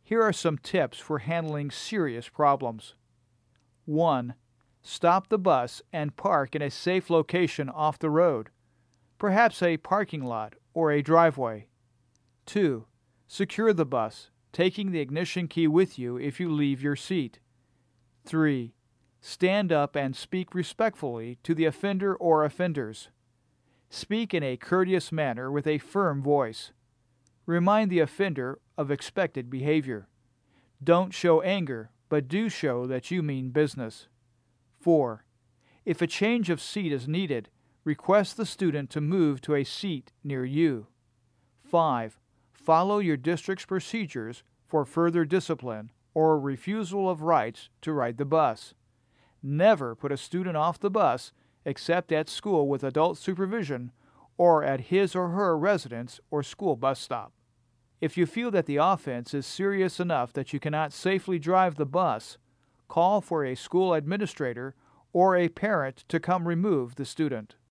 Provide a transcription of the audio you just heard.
Here are some tips for handling serious problems. 1. Stop the bus and park in a safe location off the road, perhaps a parking lot or a driveway. 2. Secure the bus, taking the ignition key with you if you leave your seat. 3. Stand up and speak respectfully to the offender or offenders. Speak in a courteous manner with a firm voice. Remind the offender of expected behavior. Don't show anger, but do show that you mean business. 4. If a change of seat is needed, request the student to move to a seat near you. 5. Follow your district's procedures for further discipline or refusal of rights to ride the bus. Never put a student off the bus except at school with adult supervision or at his or her residence or school bus stop. If you feel that the offense is serious enough that you cannot safely drive the bus, call for a school administrator or a parent to come remove the student.